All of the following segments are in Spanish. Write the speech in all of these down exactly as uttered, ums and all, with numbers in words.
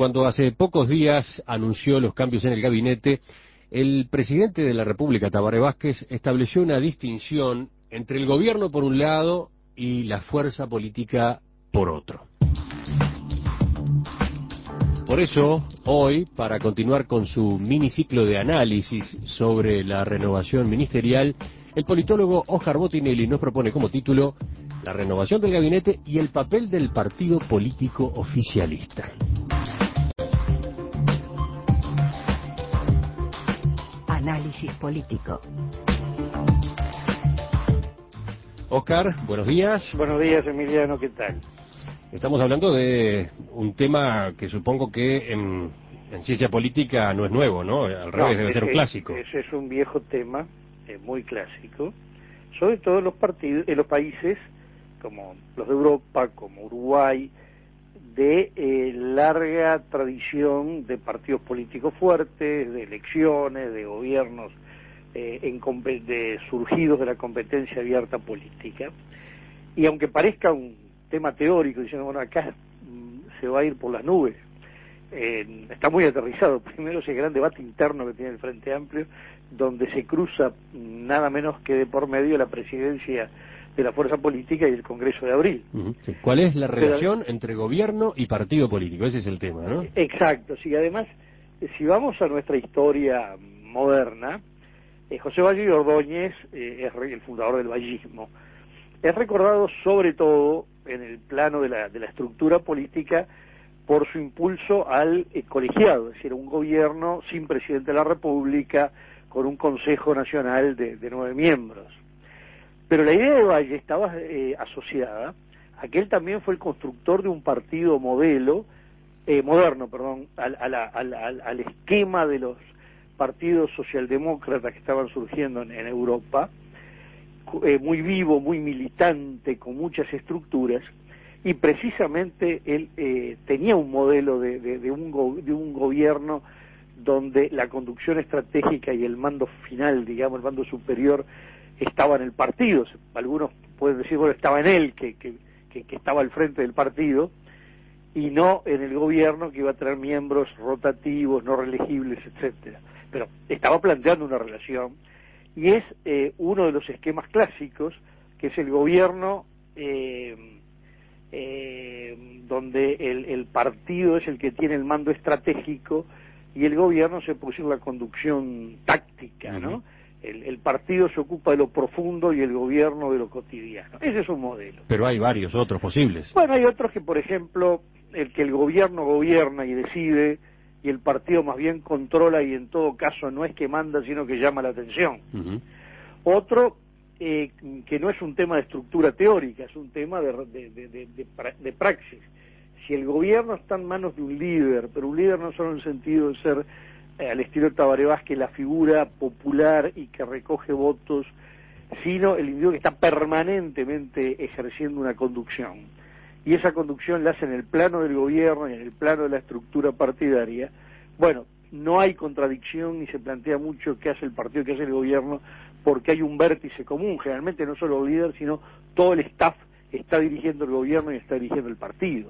Cuando hace pocos días anunció los cambios en el gabinete, el presidente de la República, Tabaré Vázquez, estableció una distinción entre el gobierno por un lado y la fuerza política por otro. Por eso, hoy, para continuar con su miniciclo de análisis sobre la renovación ministerial, el politólogo Óscar Botinelli nos propone como título la renovación del gabinete y el papel del partido político oficialista. Análisis político. Óscar, buenos días. Buenos días, Emiliano, ¿qué tal? Estamos hablando de un tema que supongo que en, en ciencia política no es nuevo, ¿no? Al revés, no, debe ese, ser un clásico. Ese es un viejo tema, eh, muy clásico, sobre todo en los, partidos, en los países como los de Europa, como Uruguay, de eh, larga tradición de partidos políticos fuertes, de elecciones, de gobiernos eh, en, de, surgidos de la competencia abierta política. Y aunque parezca un tema teórico, diciendo, bueno, acá mmm, se va a ir por las nubes, eh, está muy aterrizado. Primero ese gran debate interno que tiene el Frente Amplio, donde se cruza nada menos que de por medio la presidencia de la fuerza política y el Congreso de abril. Uh-huh. Sí. ¿Cuál es la relación Pero, entre gobierno y partido político? Ese es el tema, ¿no? Exacto, sí, además, si vamos a nuestra historia moderna, eh, José Valle y Ordóñez eh, es el fundador del vallismo. Es recordado sobre todo en el plano de la, de la estructura política por su impulso al eh, colegiado, es decir, un gobierno sin presidente de la República, con un Consejo Nacional de, de nueve miembros. Pero la idea de Valle estaba eh, asociada a que él también fue el constructor de un partido modelo, eh, moderno, perdón, al, al, al, al, al esquema de los partidos socialdemócratas que estaban surgiendo en, en Europa, eh, muy vivo, muy militante, con muchas estructuras, y precisamente él eh, tenía un modelo de, de, de, un go, de un gobierno donde la conducción estratégica y el mando final, digamos, el mando superior, estaba en el partido. Algunos pueden decir, bueno, estaba en él, que, que, que, que estaba al frente del partido, y no en el gobierno, que iba a tener miembros rotativos, no reelegibles, etcétera. Pero estaba planteando una relación, y es eh, uno de los esquemas clásicos, que es el gobierno eh, eh, donde el, el partido es el que tiene el mando estratégico, y el gobierno se puede decir la conducción táctica, ¿no? Uh-huh. El, el partido se ocupa de lo profundo y el gobierno de lo cotidiano. Ese es un modelo. Pero hay varios otros posibles. Bueno, hay otros que, por ejemplo, el que el gobierno gobierna y decide, y el partido más bien controla y en todo caso no es que manda, sino que llama la atención. Uh-huh. Otro, eh, que no es un tema de estructura teórica, es un tema de, de, de, de, de, de praxis. Si el gobierno está en manos de un líder, pero un líder no solo en el sentido de ser, eh, al estilo de Tabaré Vázquez, la figura popular y que recoge votos, sino el individuo que está permanentemente ejerciendo una conducción. Y esa conducción la hace en el plano del gobierno y en el plano de la estructura partidaria. Bueno, no hay contradicción ni se plantea mucho qué hace el partido, qué hace el gobierno, porque hay un vértice común. Generalmente no solo el líder, sino todo el staff está dirigiendo el gobierno y está dirigiendo el partido.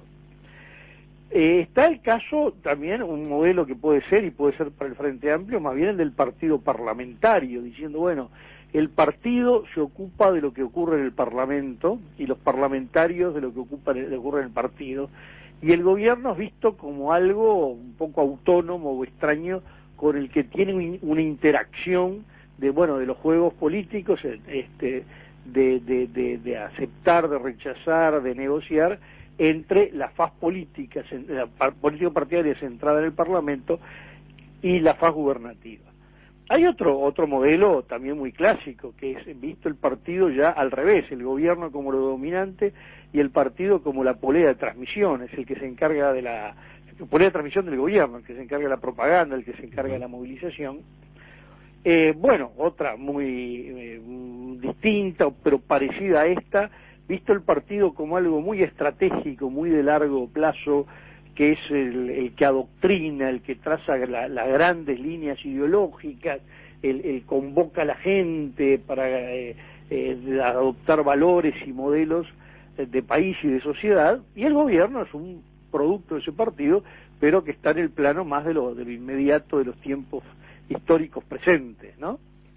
Eh, está el caso también, un modelo que puede ser, y puede ser para el Frente Amplio, más bien el del partido parlamentario, diciendo, bueno, el partido se ocupa de lo que ocurre en el Parlamento, y los parlamentarios de lo que ocupa, de lo que ocurre en el partido, y el gobierno es visto como algo un poco autónomo o extraño, con el que tiene una interacción de, bueno, de los juegos políticos, este, de, de, de, de aceptar, de rechazar, de negociar, entre la faz política, la política partidaria centrada en el Parlamento y la faz gubernativa. Hay otro otro modelo también muy clásico, que es visto el partido ya al revés, el gobierno como lo dominante y el partido como la polea de transmisión, es el que se encarga de la polea de transmisión del gobierno, el que se encarga de la propaganda, el que se encarga de la movilización. Eh, bueno, otra muy eh, distinta, pero parecida a esta, visto el partido como algo muy estratégico, muy de largo plazo, que es el, el que adoctrina, el que traza la, las grandes líneas ideológicas, el, el convoca a la gente para eh, eh, adoptar valores y modelos de país y de sociedad, y el gobierno es un producto de ese partido, pero que está en el plano más de lo, de lo inmediato, de los tiempos históricos presentes, ¿no?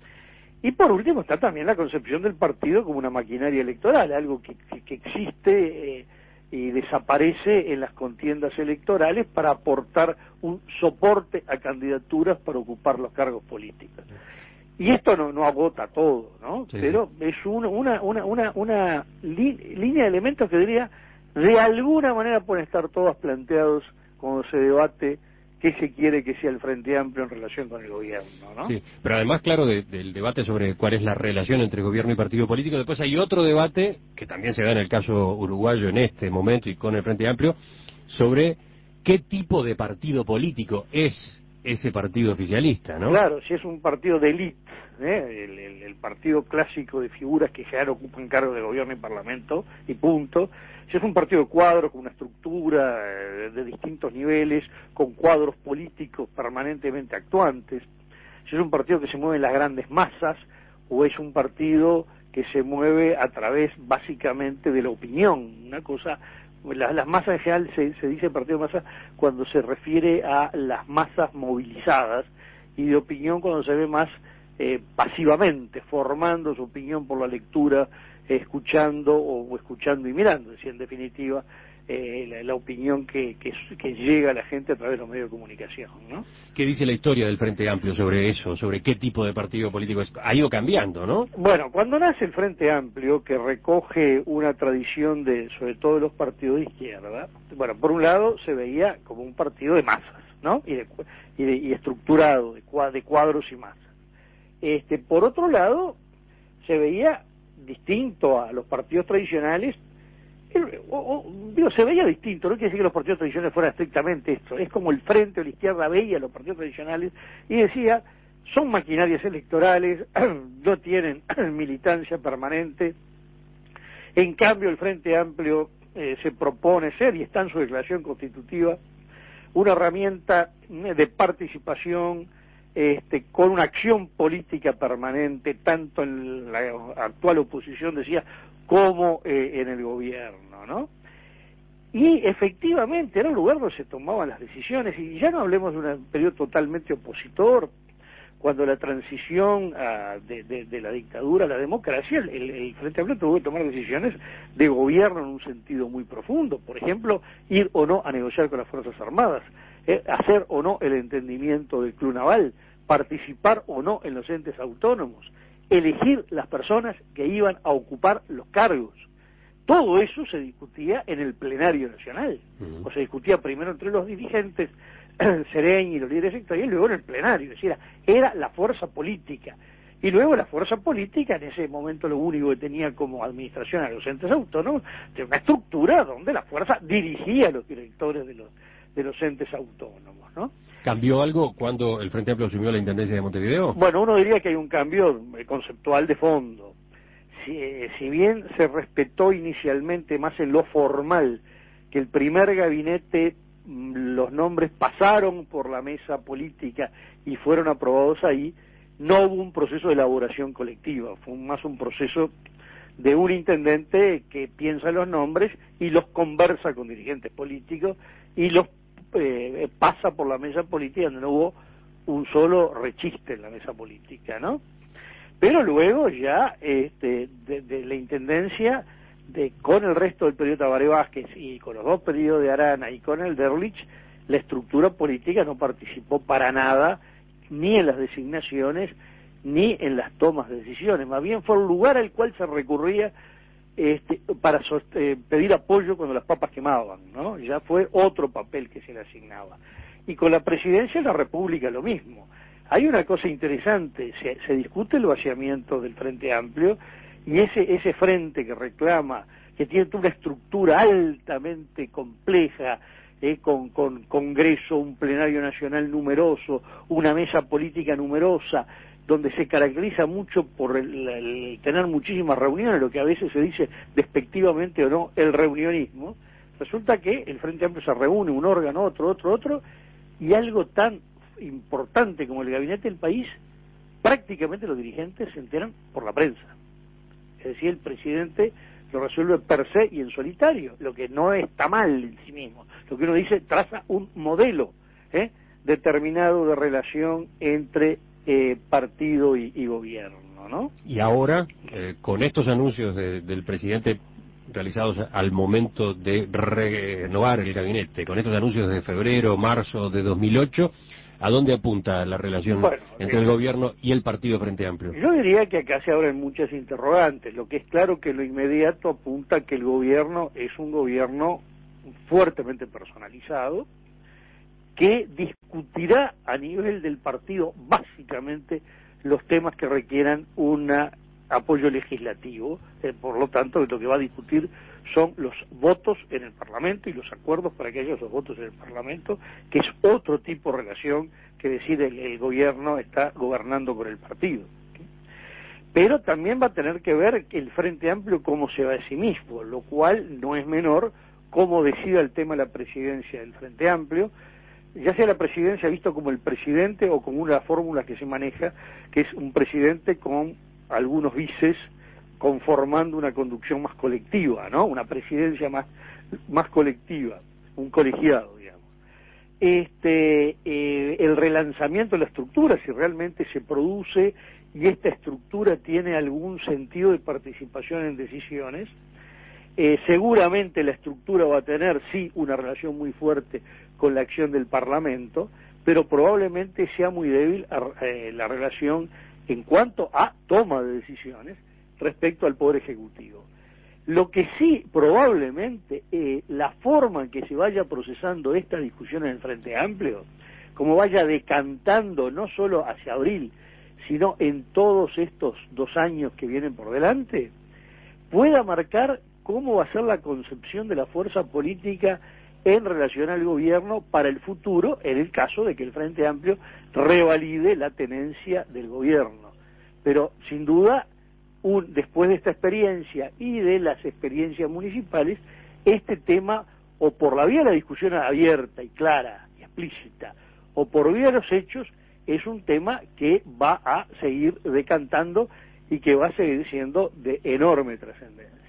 Y por último está también la concepción del partido como una maquinaria electoral, algo que, que, que existe eh, y desaparece en las contiendas electorales para aportar un soporte a candidaturas para ocupar los cargos políticos. Y esto no, no agota todo, ¿no? Sí. Pero es una, una, una, una, una li, línea de elementos que diría, de alguna manera pueden estar todos planteados cuando se debate qué se quiere que sea el Frente Amplio en relación con el gobierno, ¿no? Sí, pero además, claro, de, del debate sobre cuál es la relación entre gobierno y partido político, después hay otro debate, que también se da en el caso uruguayo en este momento y con el Frente Amplio, sobre qué tipo de partido político es ese partido oficialista, ¿no? Claro, si es un partido de élite, ¿eh? el, el, el partido clásico de figuras que ya ocupan cargos de gobierno y parlamento, y punto. Si es un partido de cuadros con una estructura eh, de distintos niveles, con cuadros políticos permanentemente actuantes, si es un partido que se mueve en las grandes masas, o es un partido que se mueve a través básicamente de la opinión, una cosa... Las, las masas en general se, se dice partido de masas cuando se refiere a las masas movilizadas, y de opinión cuando se ve más eh, pasivamente, formando su opinión por la lectura, eh, escuchando o, o escuchando y mirando, es decir, en definitiva, eh, la, la opinión que, que, que llega a la gente a través de los medios de comunicación, ¿no? ¿Qué dice la historia del Frente Amplio sobre eso, sobre qué tipo de partido político es? Ha ido cambiando, ¿no? Bueno, cuando nace el Frente Amplio, que recoge una tradición de, sobre todo de los partidos de izquierda, bueno, por un lado se veía como un partido de masas, ¿no? Y, de, y, de, y estructurado, de, de cuadros y masas. Este, por otro lado, se veía distinto a los partidos tradicionales. O, o, digo, se veía distinto, no quiere decir que los partidos tradicionales fueran estrictamente esto, es como el Frente o la izquierda veía a los partidos tradicionales y decía, son maquinarias electorales, no tienen militancia permanente. En cambio el Frente Amplio eh, se propone ser, y está en su declaración constitutiva, una herramienta de participación este, con una acción política permanente, tanto en la actual oposición, decía, como eh, en el gobierno, ¿no? Y efectivamente era un lugar donde se tomaban las decisiones, y ya no hablemos de un periodo totalmente opositor, cuando la transición uh, de, de, de la dictadura a la democracia, el, el Frente Amplio tuvo que tomar decisiones de gobierno en un sentido muy profundo, por ejemplo, ir o no a negociar con las Fuerzas Armadas, eh, hacer o no el entendimiento del Club Naval, participar o no en los entes autónomos, elegir las personas que iban a ocupar los cargos. Todo eso se discutía en el plenario nacional, uh-huh. o se discutía primero entre los dirigentes, Serén y los líderes sectoriales, y luego en el plenario, es decir, era la fuerza política. Y luego la fuerza política, en ese momento lo único que tenía como administración a los entes autónomos, de una estructura donde la fuerza dirigía a los directores de los, de los entes autónomos, ¿no? ¿Cambió algo cuando el Frente Amplio asumió la Intendencia de Montevideo? Bueno, uno diría que hay un cambio conceptual de fondo. Si, eh, si bien se respetó inicialmente más en lo formal, que el primer gabinete, los nombres pasaron por la mesa política y fueron aprobados ahí, no hubo un proceso de elaboración colectiva, fue más un proceso de un intendente que piensa los nombres y los conversa con dirigentes políticos y los eh, pasa por la mesa política, donde no hubo un solo rechiste en la mesa política, ¿no? Pero luego ya este, de, de la intendencia, de, con el resto del periodo de Tabaré Vázquez y con los dos periodos de Arana y con el de Erlich, la estructura política no participó para nada ni en las designaciones ni en las tomas de decisiones, más bien fue el lugar al cual se recurría este, para eh, pedir apoyo cuando las papas quemaban, ¿no? Ya fue otro papel que se le asignaba. Y con la presidencia de la República lo mismo. Hay una cosa interesante, se, se discute el vaciamiento del Frente Amplio, y ese ese frente que reclama, que tiene una estructura altamente compleja, eh, con, con Congreso, un plenario nacional numeroso, una mesa política numerosa, donde se caracteriza mucho por el, el tener muchísimas reuniones, lo que a veces se dice despectivamente o no, el reunionismo. Resulta que el Frente Amplio se reúne, un órgano, otro, otro, otro, y algo tan importante como el gabinete del país, prácticamente los dirigentes se enteran por la prensa. Es decir, el presidente lo resuelve per se y en solitario, lo que no está mal en sí mismo. Lo que uno dice, traza un modelo ¿eh? determinado de relación entre eh, partido y, y gobierno, ¿no? Y ahora, eh, con estos anuncios de, del presidente realizados al momento de renovar el gabinete, con estos anuncios de febrero, marzo de dos mil ocho, ¿a dónde apunta la relación bueno, entre eh, el gobierno y el Partido Frente Amplio? Yo diría que acá se abren muchas interrogantes. Lo que es claro que lo inmediato apunta que el gobierno es un gobierno fuertemente personalizado, que discutirá a nivel del partido básicamente los temas que requieran un apoyo legislativo, eh, por lo tanto lo que va a discutir son los votos en el Parlamento y los acuerdos para que haya esos votos en el Parlamento, que es otro tipo de relación que decide el, el gobierno está gobernando con el partido. Pero también va a tener que ver el Frente Amplio cómo se va de sí mismo, lo cual no es menor cómo decida el tema de la presidencia del Frente Amplio, ya sea la presidencia visto como el presidente o como una de las fórmulas que se maneja, que es un presidente con algunos vices conformando una conducción más colectiva, ¿no? Una presidencia más, más colectiva, un colegiado, digamos. Este, eh, el relanzamiento de la estructura, si realmente se produce y esta estructura tiene algún sentido de participación en decisiones, eh, seguramente la estructura va a tener, sí, una relación muy fuerte con la acción del Parlamento, pero probablemente sea muy débil eh, la relación en cuanto a toma de decisiones respecto al Poder Ejecutivo. Lo que sí, probablemente, eh, la forma en que se vaya procesando esta discusión en el Frente Amplio, como vaya decantando no solo hacia abril, sino en todos estos dos años que vienen por delante, pueda marcar cómo va a ser la concepción de la fuerza política en relación al gobierno para el futuro, en el caso de que el Frente Amplio revalide la tenencia del gobierno. Pero, sin duda, un, después de esta experiencia y de las experiencias municipales, este tema, o por la vía de la discusión abierta y clara y explícita, o por vía de los hechos, es un tema que va a seguir decantando y que va a seguir siendo de enorme trascendencia.